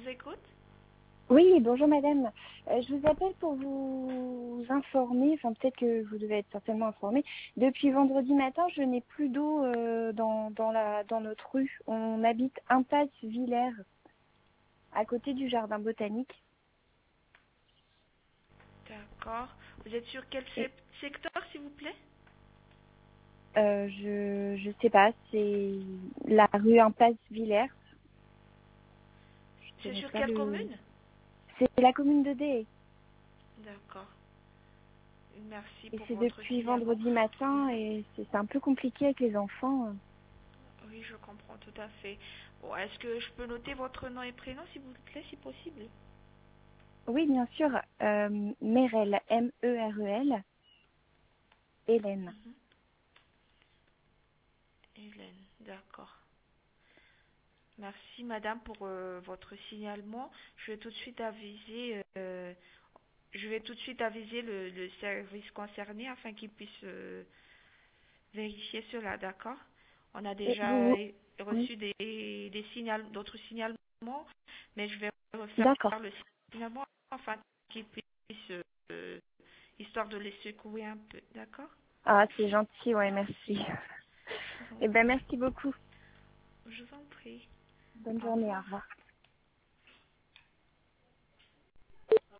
vous écoute. Oui, bonjour madame. Je vous appelle pour vous informer, enfin peut-être que vous devez être certainement informé. Depuis vendredi matin, je n'ai plus d'eau dans notre rue. On habite impasse Villers, à côté du jardin botanique. D'accord. Vous êtes sur quel Et secteur, s'il vous plaît? je sais pas, c'est la rue impasse Villers. Je C'est connais sur pas quelle le. commune? C'est la commune de Dé. D'accord. Merci Et pour c'est votre depuis signalement. vendredi matin et c'est un peu compliqué avec les enfants. Oui, je comprends tout à fait. Bon, est-ce que je peux noter votre nom et prénom, s'il vous plaît, si possible? Oui, bien sûr. Merel, Merel, Hélène. Mhm. Hélène, d'accord. Merci, madame, pour votre signalement. Je vais tout de suite aviser le service concerné afin qu'il puisse vérifier cela, d'accord? On a Et déjà oui, reçu d'autres signalements, mais je vais refaire d'accord. le signalement afin qu'ils puissent, euh, histoire de les secouer un peu, d'accord? Ah, c'est gentil, ouais, merci. Je vous en Eh ben, prie. merci beaucoup. Je vous en prie. Bonne Au journée, au revoir. revoir.